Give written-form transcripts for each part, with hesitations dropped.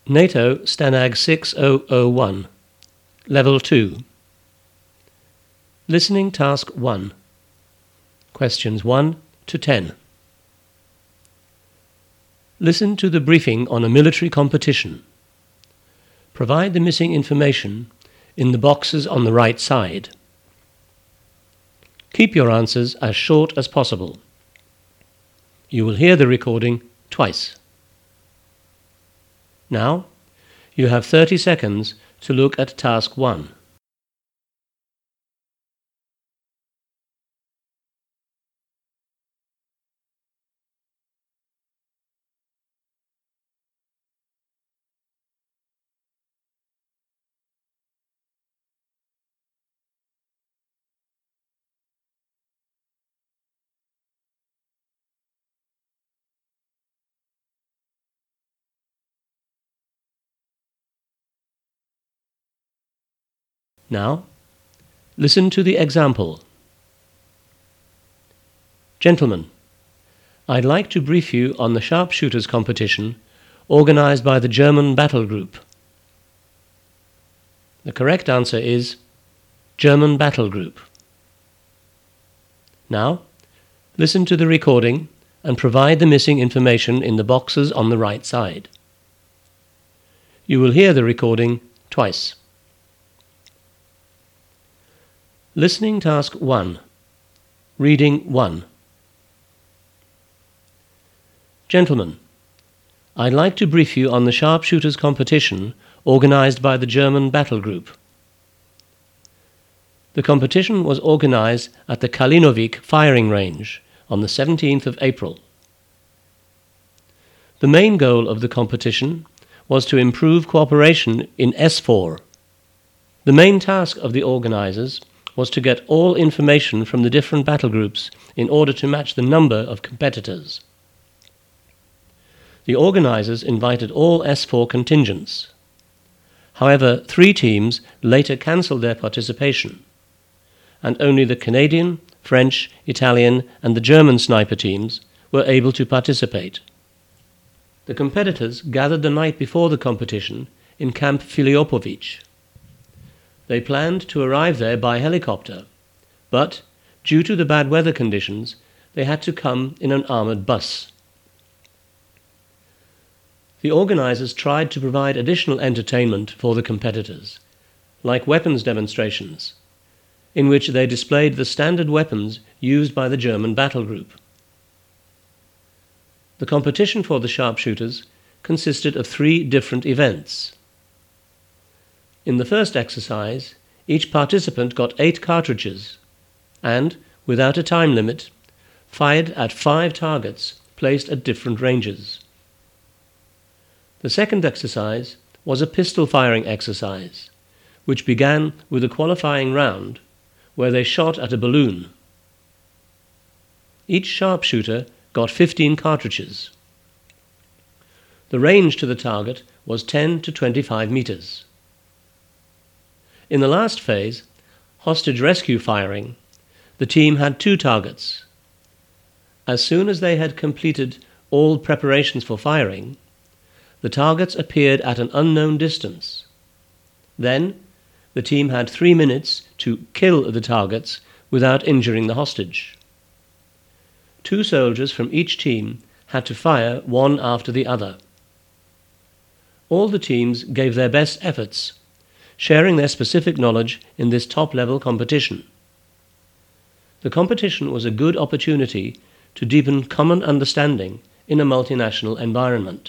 NATO Stanag 6001, Level 2. Listening Task 1. Questions 1 to 10. Listen to the briefing on a military competition. Provide the missing information in the boxes on the right side. Keep your answers as short as possible. You will hear the recording twice. Now, you have 30 seconds to look at Task 1. Now, listen to the example. Gentlemen, I'd like to brief you on the sharpshooters competition organized by the German battle group. The correct answer is German battle group. Now, listen to the recording and provide the missing information in the boxes on the right side. You will hear the recording twice. Listening Task 1. Reading 1. Gentlemen, I'd like to brief you on the sharpshooters competition organized by the German battle group. The competition was organized at the Kalinovik firing range on the 17th of April. The main goal of the competition was to improve cooperation in S4. The main task of the organizers was to get all information from the different battle groups in order to match the number of competitors. The organizers invited all S4 contingents. However, 3 teams later cancelled their participation, and only the Canadian, French, Italian, and the German sniper teams were able to participate. The competitors gathered the night before the competition in Camp Filipovice. They planned to arrive there by helicopter, but due to the bad weather conditions, they had to come in an armoured bus. The organizers tried to provide additional entertainment for the competitors, like weapons demonstrations, in which they displayed the standard weapons used by the German battle group. The competition for the sharpshooters consisted of 3 different events. In the first exercise, each participant got 8 cartridges and, without a time limit, fired at 5 targets placed at different ranges. The second exercise was a pistol firing exercise, which began with a qualifying round where they shot at a balloon. Each sharpshooter got 15 cartridges. The range to the target was 10 to 25 meters. In the last phase, hostage rescue firing, the team had 2 targets. As soon as they had completed all preparations for firing, the targets appeared at an unknown distance. Then, the team had 3 minutes to kill the targets without injuring the hostage. 2 soldiers from each team had to fire one after the other. All the teams gave their best efforts, sharing their specific knowledge in this top-level competition. The competition was a good opportunity to deepen common understanding in a multinational environment.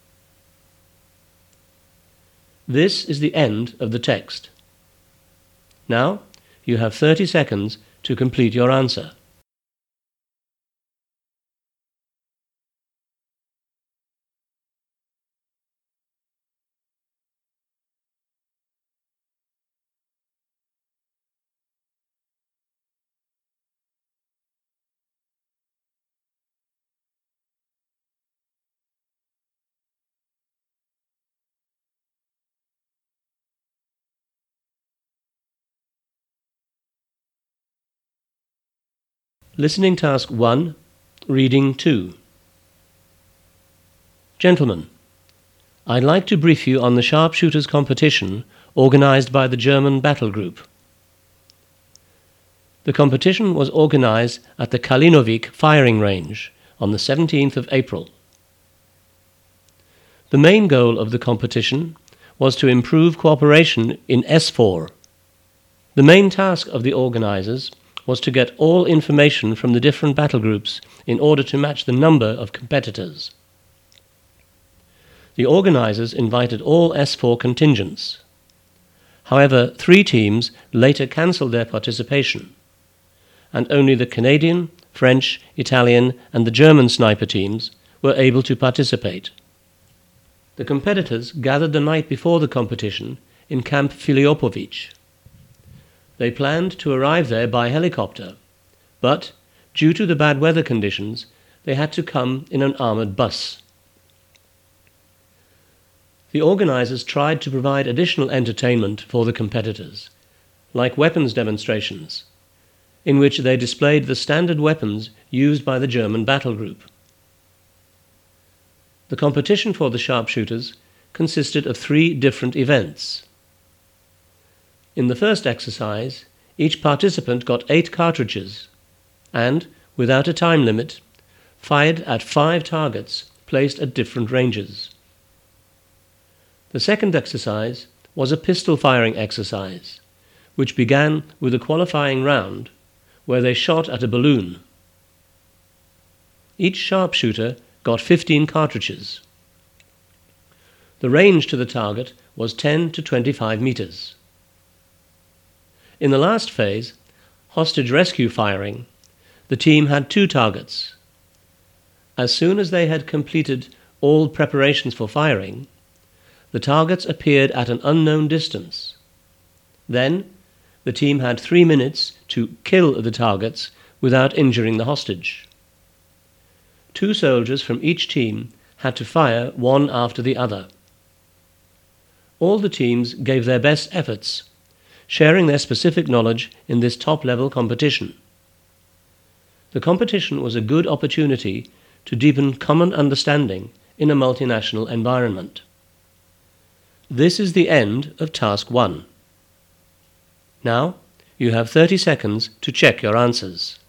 This is the end of the text. Now, you have 30 seconds to complete your answer. Listening Task 1, Reading 2. Gentlemen, I'd like to brief you on the sharpshooters competition organized by the German battle group. The competition was organized at the Kalinovik firing range on the 17th of April. The main goal of the competition was to improve cooperation in S4. The main task of the organizers was to get all information from the different battle groups in order to match the number of competitors. The organizers invited all S4 contingents. However, 3 teams later cancelled their participation, and only the Canadian, French, Italian, and the German sniper teams were able to participate. The competitors gathered the night before the competition in Camp Filiopovic. They planned to arrive there by helicopter, but due to the bad weather conditions, they had to come in an armoured bus. The organizers tried to provide additional entertainment for the competitors, like weapons demonstrations, in which they displayed the standard weapons used by the German battle group. The competition for the sharpshooters consisted of 3 different events. In the first exercise, each participant got 8 cartridges and, without a time limit, fired at 5 targets placed at different ranges. The second exercise was a pistol firing exercise, which began with a qualifying round where they shot at a balloon. Each sharpshooter got 15 cartridges. The range to the target was 10 to 25 meters. In the last phase, hostage rescue firing, the team had 2 targets. As soon as they had completed all preparations for firing, the targets appeared at an unknown distance. Then, the team had 3 minutes to kill the targets without injuring the hostage. 2 soldiers from each team had to fire one after the other. All the teams gave their best efforts, sharing their specific knowledge in this top-level competition. The competition was a good opportunity to deepen common understanding in a multinational environment. This is the end of Task 1. Now, you have 30 seconds to check your answers.